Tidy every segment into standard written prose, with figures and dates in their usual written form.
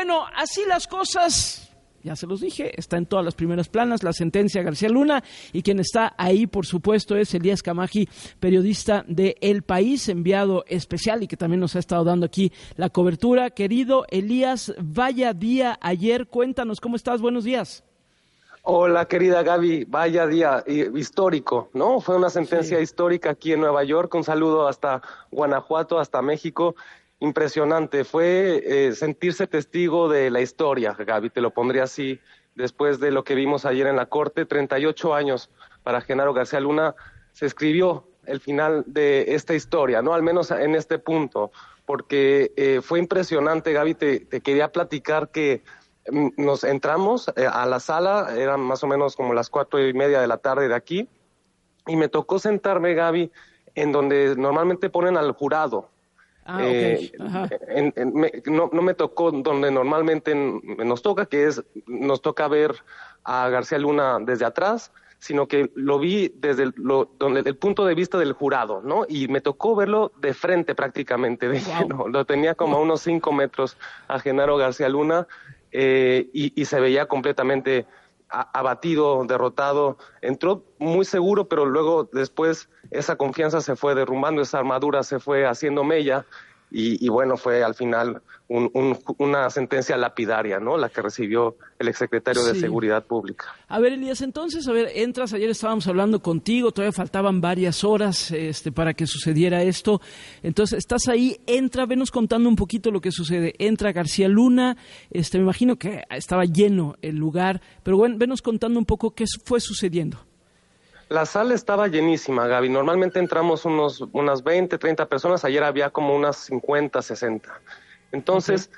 bueno, así las cosas. Ya se los dije, está en todas las primeras planas la sentencia García Luna, y quien está ahí, por supuesto, es Elías Camaji, periodista de El País, enviado especial, y que también nos ha estado dando aquí la cobertura. Querido Elías, vaya día ayer, cuéntanos, ¿cómo estás? Buenos días. Hola, querida Gaby, vaya día histórico, ¿no? Fue una sentencia histórica aquí en Nueva York. Un saludo hasta Guanajuato, hasta México. Impresionante, fue sentirse testigo de la historia, Gaby, te lo pondría así, después de lo que vimos ayer en la Corte. 38 años para Genaro García Luna. Se escribió el final de esta historia, ¿no? Al menos en este punto, porque fue impresionante, Gaby. Te quería platicar que nos entramos a la sala, eran más o menos como las 4:30 de la tarde de aquí, y me tocó sentarme, Gaby, en donde normalmente ponen al jurado. Okay. No me tocó donde normalmente nos toca, nos toca ver a García Luna desde atrás, sino que lo vi desde el punto de vista del jurado, ¿no? Y me tocó verlo de frente prácticamente, lleno. Lo tenía como a unos 5 metros a Genaro García Luna, y se veía completamente abatido, derrotado. Entró muy seguro, pero luego después esa confianza se fue derrumbando, esa armadura se fue haciendo mella, y bueno, fue al final una sentencia lapidaria, ¿no? La que recibió el exsecretario de Seguridad Pública. A ver, Elías, entonces, entras, ayer estábamos hablando contigo, todavía faltaban varias horas para que sucediera esto. Entonces, estás ahí, venos contando un poquito lo que sucede. Entra García Luna, me imagino que estaba lleno el lugar, pero bueno, venos contando un poco qué fue sucediendo. La sala estaba llenísima, Gaby. Normalmente entramos unas 20, 30 personas. Ayer había como unas 50, 60. Entonces,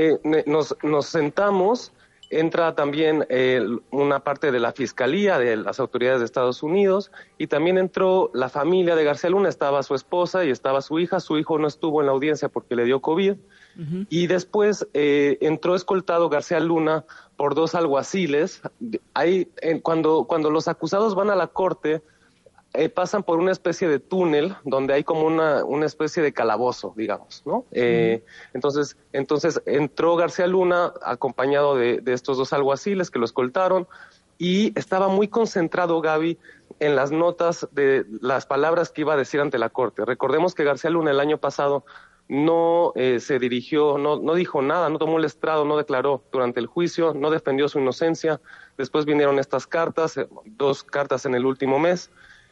nos sentamos. Entra también una parte de la Fiscalía, de las autoridades de Estados Unidos, y también entró la familia de García Luna. Estaba su esposa y estaba su hija. Su hijo no estuvo en la audiencia porque le dio COVID. Y después entró escoltado García Luna por 2 alguaciles. Ahí, cuando los acusados van a la corte, pasan por una especie de túnel donde hay como una especie de calabozo, digamos, ¿no? Entonces entró García Luna acompañado de estos 2 alguaciles que lo escoltaron, y estaba muy concentrado, Gaby, en las notas de las palabras que iba a decir ante la corte. Recordemos que García Luna el año pasado no se dirigió, no dijo nada, no tomó el estrado, no declaró durante el juicio, no defendió su inocencia. Después vinieron estas cartas, 2 cartas en el último mes,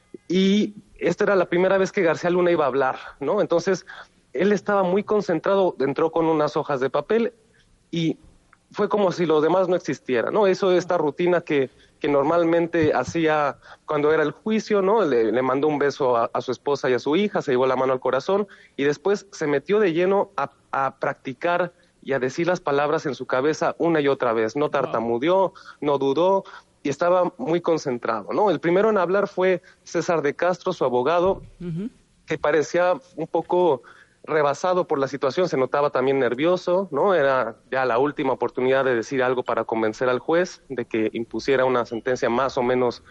y esta era la primera vez que García Luna iba a hablar, ¿no? Entonces, él estaba muy concentrado, entró con unas hojas de papel, y fue como si lo demás no existiera, ¿no? Eso, esta rutina que normalmente hacía cuando era el juicio, ¿no? Le mandó un beso a su esposa y a su hija, se llevó la mano al corazón, y después se metió de lleno a practicar y a decir las palabras en su cabeza una y otra vez. No tartamudeó, no dudó, y estaba muy concentrado, ¿no? El primero en hablar fue César de Castro, su abogado, que parecía un poco rebasado por la situación, se notaba también nervioso, ¿no? Era ya la última oportunidad de decir algo para convencer al juez de que impusiera una sentencia más o menos,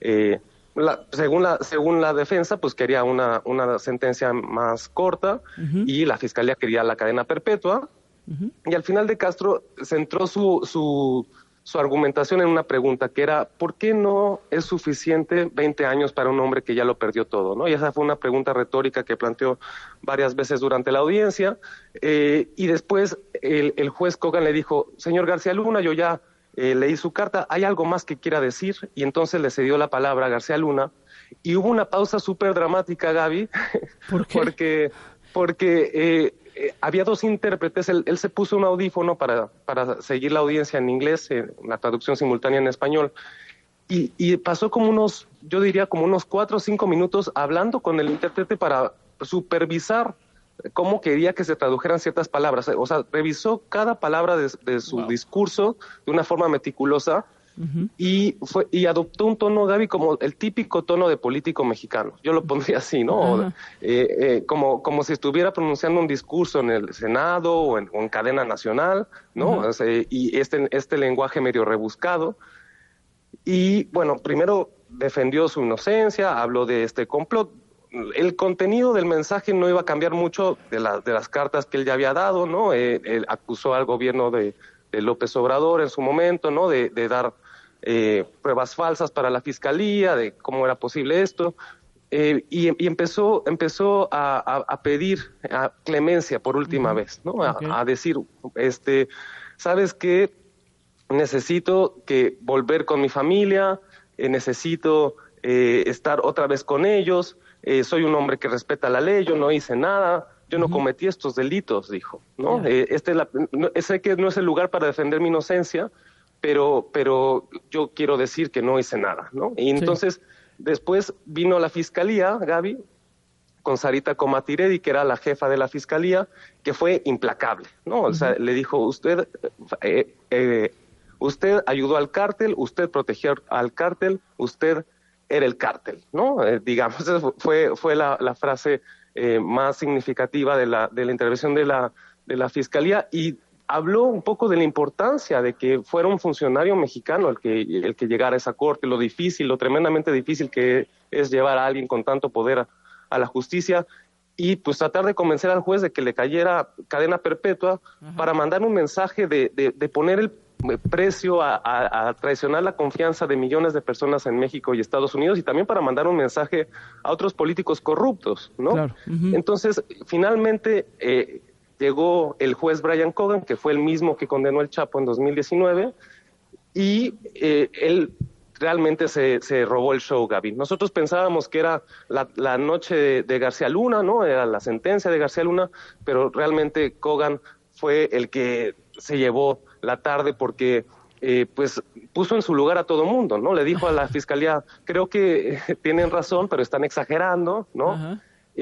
según la defensa, pues quería una sentencia más corta, y la fiscalía quería la cadena perpetua, y al final de Castro centró su argumentación en una pregunta que era: ¿por qué no es suficiente 20 años para un hombre que ya lo perdió todo, ¿no? Y esa fue una pregunta retórica que planteó varias veces durante la audiencia, y después el juez Kogan le dijo: señor García Luna, yo ya leí su carta, ¿hay algo más que quiera decir? Y entonces le cedió la palabra a García Luna, y hubo una pausa súper dramática, Gaby. ¿Por qué? porque había 2 intérpretes. Él se puso un audífono para seguir la audiencia en inglés, la traducción simultánea en español, y pasó como unos 4 o 5 minutos hablando con el intérprete para supervisar cómo quería que se tradujeran ciertas palabras. O sea, revisó cada palabra de su discurso de una forma meticulosa, y adoptó un tono, Gaby, como el típico tono de político mexicano. Yo lo pondría así, ¿no? Como si estuviera pronunciando un discurso en el Senado o en cadena nacional, ¿no? O sea, y este lenguaje medio rebuscado. Y bueno, primero defendió su inocencia, habló de este complot. El contenido del mensaje no iba a cambiar mucho de las cartas que él ya había dado, ¿no? Él acusó al gobierno de López Obrador en su momento, ¿no? De dar pruebas falsas para la fiscalía, de cómo era posible esto. Y empezó a pedir a clemencia por última vez, ¿no? A decir, ¿sabes qué? Necesito volver con mi familia, necesito estar otra vez con ellos, soy un hombre que respeta la ley, yo no hice nada, yo no cometí estos delitos, dijo, ¿no? Sé que no es el lugar para defender mi inocencia, pero yo quiero decir que no hice nada, ¿no? Y entonces, después vino la fiscalía, Gaby, con Sarita Comatiredi, que era la jefa de la fiscalía, que fue implacable, ¿no? O sea, le dijo, usted ayudó al cártel, usted protegió al cártel, usted era el cártel, ¿no? Digamos, esa fue la frase más significativa de la intervención de la fiscalía, y habló un poco de la importancia de que fuera un funcionario mexicano el que llegara a esa corte, lo difícil, lo tremendamente difícil que es llevar a alguien con tanto poder a la justicia, y pues tratar de convencer al juez de que le cayera cadena perpetua para mandar un mensaje de poner el precio a traicionar la confianza de millones de personas en México y Estados Unidos, y también para mandar un mensaje a otros políticos corruptos, ¿no? Claro. Entonces, finalmente llegó el juez Brian Cogan, que fue el mismo que condenó el Chapo en 2019, y él realmente se robó el show, Gaby. Nosotros pensábamos que era la noche de García Luna, ¿no? Era la sentencia de García Luna, pero realmente Cogan fue el que se llevó la tarde porque pues puso en su lugar a todo mundo, ¿no? Le dijo a la fiscalía, creo que tienen razón, pero están exagerando, ¿no?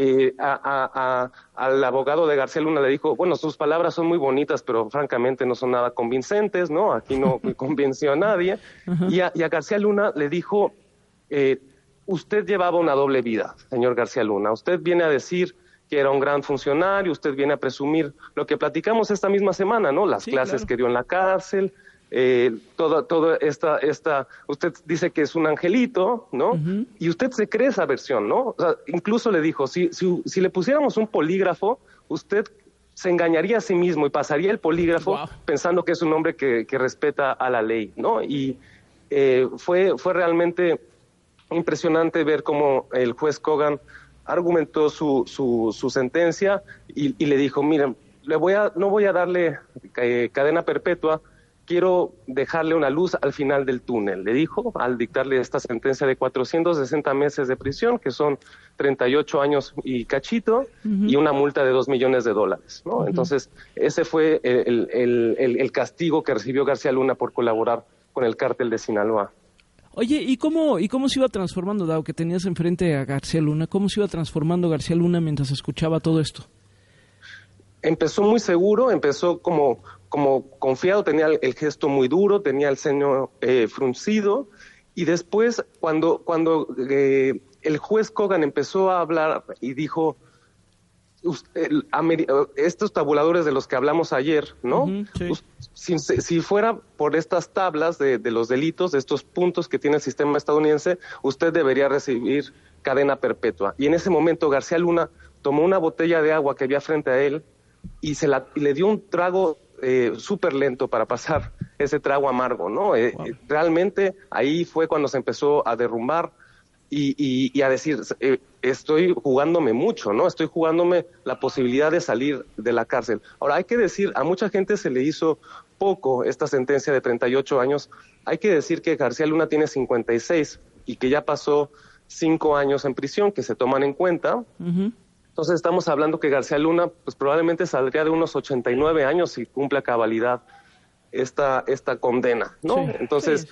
Al abogado de García Luna le dijo, bueno, sus palabras son muy bonitas, pero francamente no son nada convincentes, ¿no? Aquí no convenció a nadie. Y a García Luna le dijo, usted llevaba una doble vida, señor García Luna. Usted viene a decir que era un gran funcionario, usted viene a presumir lo que platicamos esta misma semana, ¿no? Las clases que dio en la cárcel, toda esta, usted dice que es un angelito, ¿no? Y usted se cree esa versión, ¿no? O sea, incluso le dijo, si le pusiéramos un polígrafo, usted se engañaría a sí mismo y pasaría el polígrafo pensando que es un hombre que respeta a la ley, ¿no? Y fue realmente impresionante ver cómo el juez Cogan argumentó su sentencia y le dijo, miren, no voy a darle cadena perpetua, quiero dejarle una luz al final del túnel, le dijo, al dictarle esta sentencia de 460 meses de prisión, que son 38 años y cachito, y una multa de $2 millones, ¿no? Entonces, ese fue el castigo que recibió García Luna por colaborar con el cártel de Sinaloa. Oye, ¿y cómo se iba transformando, dado que tenías enfrente a García Luna? ¿Cómo se iba transformando García Luna mientras escuchaba todo esto? Empezó muy seguro, empezó como confiado, tenía el gesto muy duro, tenía el ceño fruncido, y después cuando el juez Cogan empezó a hablar y dijo, estos tabuladores de los que hablamos ayer, ¿no? Si fuera por estas tablas de los delitos, de estos puntos que tiene el sistema estadounidense, usted debería recibir cadena perpetua. Y en ese momento García Luna tomó una botella de agua que había frente a él y le dio un trago súper lento para pasar ese trago amargo, ¿no? Realmente ahí fue cuando se empezó a derrumbar y a decir, estoy jugándome mucho, ¿no? Estoy jugándome la posibilidad de salir de la cárcel. Ahora, hay que decir, a mucha gente se le hizo poco esta sentencia de 38 años. Hay que decir que García Luna tiene 56 y que ya pasó 5 años en prisión, que se toman en cuenta. Entonces estamos hablando que García Luna pues probablemente saldría de unos 89 años si cumple a cabalidad esta condena, ¿no? Sí, entonces,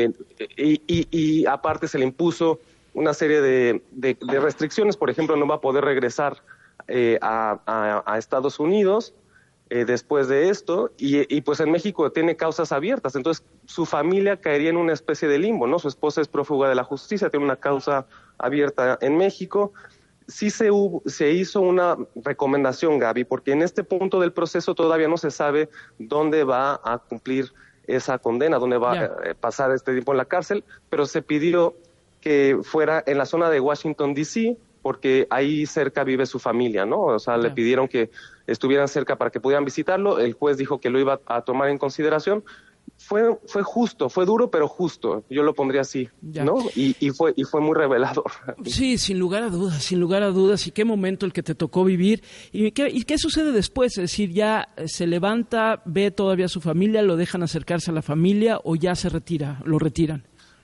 y aparte se le impuso una serie de restricciones. Por ejemplo, no va a poder regresar a Estados Unidos después de esto, y pues en México tiene causas abiertas, entonces su familia caería en una especie de limbo, ¿no? Su esposa es prófuga de la justicia, tiene una causa abierta en México. Sí se hizo una recomendación, Gaby, porque en este punto del proceso todavía no se sabe dónde va a cumplir esa condena, dónde va a pasar este tiempo en la cárcel, pero se pidió que fuera en la zona de Washington, D.C., porque ahí cerca vive su familia, ¿no? O sea, le pidieron que estuvieran cerca para que pudieran visitarlo. El juez dijo que lo iba a tomar en consideración. Fue justo, fue duro, pero justo. Yo lo pondría así, ya. ¿No? Y fue muy revelador. Sí, sin lugar a dudas, sin lugar a dudas. Y qué momento el que te tocó vivir. ¿Y qué sucede después? Es decir, ¿ya se levanta, ve todavía a su familia, lo dejan acercarse a la familia o ya se retira, lo retiran?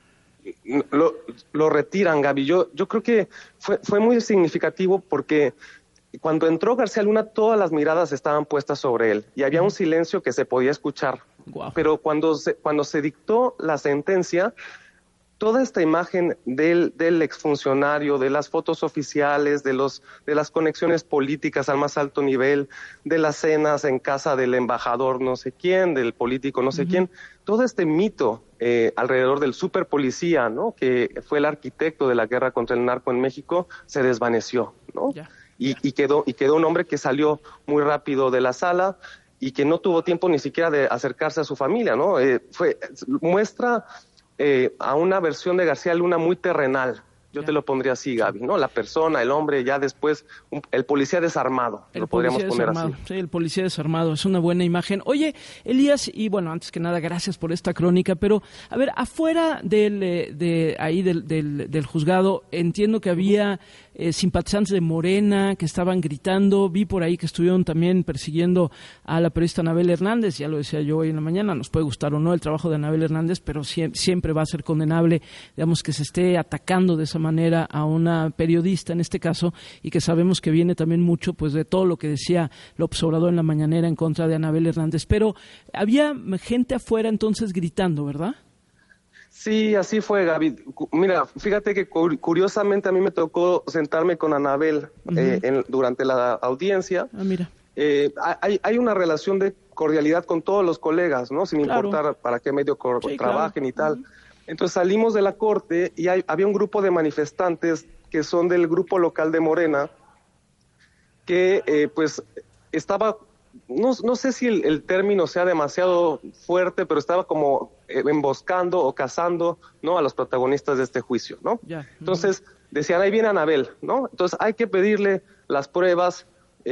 Lo retiran, Gaby. Yo creo que fue muy significativo porque cuando entró García Luna, todas las miradas estaban puestas sobre él y había un silencio que se podía escuchar. Wow. Pero cuando se dictó la sentencia, toda esta imagen del exfuncionario, de las fotos oficiales, de las conexiones políticas al más alto nivel, de las cenas en casa del embajador no sé quién, del político no sé quién, todo este mito alrededor del superpolicía, ¿no? Que fue el arquitecto de la guerra contra el narco en México, se desvaneció, ¿no? Y quedó un hombre que salió muy rápido de la sala y que no tuvo tiempo ni siquiera de acercarse a su familia, ¿no? Muestra a una versión de García Luna muy terrenal. Yo te lo pondría así, Gaby, ¿no? La persona, el hombre, ya después, el policía desarmado, lo podríamos poner así. Sí, el policía desarmado, es una buena imagen. Oye, Elías, y bueno, antes que nada, gracias por esta crónica, pero, a ver, afuera del juzgado, entiendo que había simpatizantes de Morena que estaban gritando, vi por ahí que estuvieron también persiguiendo a la periodista Anabel Hernández, ya lo decía yo hoy en la mañana, nos puede gustar o no el trabajo de Anabel Hernández, pero siempre va a ser condenable, digamos, que se esté atacando de esa manera a una periodista en este caso, y que sabemos que viene también mucho pues de todo lo que decía López Obrador en la mañanera en contra de Anabel Hernández, pero había gente afuera entonces gritando, ¿verdad? Sí, así fue, Gaby. Mira, fíjate que curiosamente a mí me tocó sentarme con Anabel durante la audiencia. Ah, mira. Hay una relación de cordialidad con todos los colegas, ¿no? Sin importar para qué medio trabajen y tal. Entonces salimos de la corte y había un grupo de manifestantes que son del grupo local de Morena que pues estaba, no sé si el término sea demasiado fuerte, pero estaba como emboscando o cazando, ¿no? A los protagonistas de este juicio, ¿no? Entonces decían, ahí viene Anabel, ¿no? Entonces hay que pedirle las pruebas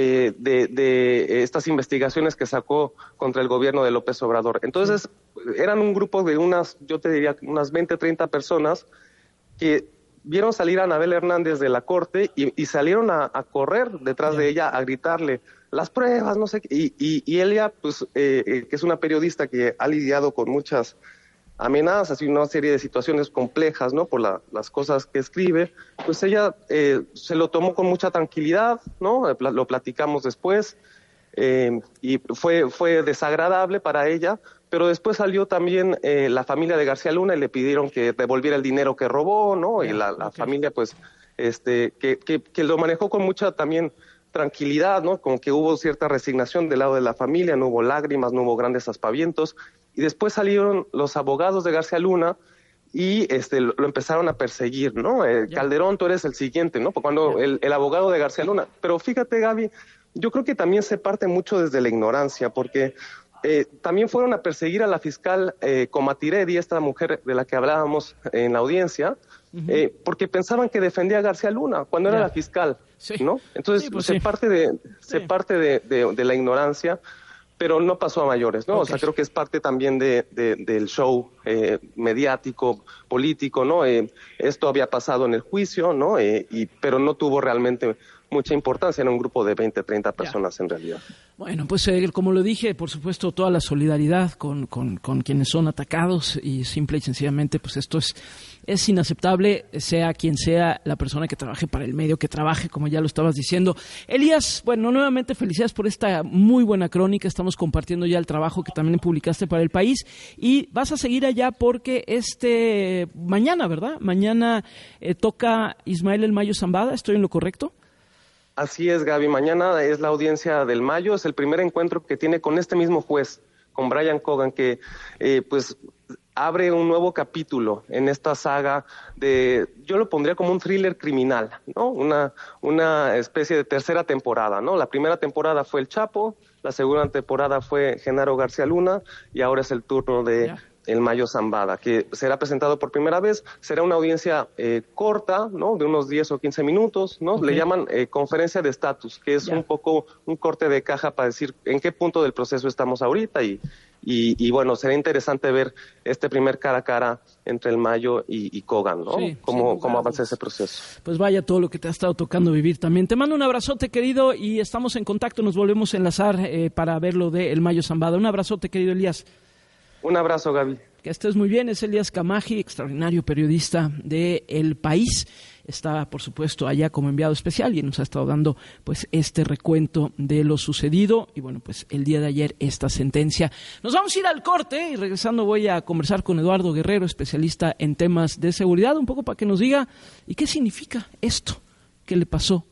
de estas investigaciones que sacó contra el gobierno de López Obrador. Entonces, eran un grupo de yo te diría, unas 20, 30 personas que vieron salir a Anabel Hernández de la corte y salieron a correr detrás de ella, a gritarle las pruebas, no sé qué. Y ella, pues, que es una periodista que ha lidiado con muchas amenazas y una serie de situaciones complejas, ¿no? Por las cosas que escribe, pues ella se lo tomó con mucha tranquilidad, ¿no? Lo platicamos después y fue desagradable para ella, pero después salió también la familia de García Luna y le pidieron que devolviera el dinero que robó, ¿no? Y la familia, pues, que lo manejó con mucha también tranquilidad, ¿no? Como que hubo cierta resignación del lado de la familia, no hubo lágrimas, no hubo grandes aspavientos. Y después salieron los abogados de García Luna y lo empezaron a perseguir, ¿no? Calderón, tú eres el siguiente, ¿no? Cuando el abogado de García Luna. Pero fíjate, Gaby, yo creo que también se parte mucho desde la ignorancia, porque también fueron a perseguir a la fiscal Comatiredi, esta mujer de la que hablábamos en la audiencia, porque pensaban que defendía a García Luna cuando era la fiscal, ¿no? Entonces se parte de la ignorancia, pero no pasó a mayores, ¿no? O sea, creo que es parte también del show mediático, político, ¿no? Esto había pasado en el juicio, ¿no? Pero no tuvo realmente mucha importancia en un grupo de 20, 30 personas en realidad. Bueno, pues como lo dije, por supuesto, toda la solidaridad con quienes son atacados y simple y sencillamente, pues esto es inaceptable, sea quien sea la persona que trabaje para el medio que trabaje, como ya lo estabas diciendo. Elías, bueno, nuevamente felicidades por esta muy buena crónica, estamos compartiendo ya el trabajo que también publicaste para El País y vas a seguir allá porque mañana, ¿verdad? Mañana toca Ismael El Mayo Zambada, ¿estoy en lo correcto? Así es, Gaby. Mañana es la audiencia del Mayo, es el primer encuentro que tiene con este mismo juez, con Brian Cogan, que pues abre un nuevo capítulo en esta saga yo lo pondría como un thriller criminal, ¿no? Una especie de tercera temporada, ¿no? La primera temporada fue El Chapo, la segunda temporada fue Genaro García Luna y ahora es el turno de El Mayo Zambada, que será presentado por primera vez. Será una audiencia corta, ¿no? De unos 10 o 15 minutos, ¿no? Okay. Le llaman conferencia de estatus, que es un poco un corte de caja para decir en qué punto del proceso estamos ahorita y bueno, será interesante ver este primer cara a cara entre el Mayo y Kogan, ¿no? Sí, cómo avanza ese proceso. Pues vaya todo lo que te ha estado tocando vivir también. Te mando un abrazote, querido, y estamos en contacto, nos volvemos a enlazar para ver lo de El Mayo Zambada. Un abrazote, querido Elías. Un abrazo, Gaby. Que estés muy bien. Es Elías Camaji, extraordinario periodista de El País. Está, por supuesto, allá como enviado especial y nos ha estado dando pues este recuento de lo sucedido. Y bueno, pues el día de ayer esta sentencia. Nos vamos a ir al corte y regresando voy a conversar con Eduardo Guerrero, especialista en temas de seguridad, un poco para que nos diga ¿y qué significa esto que le pasó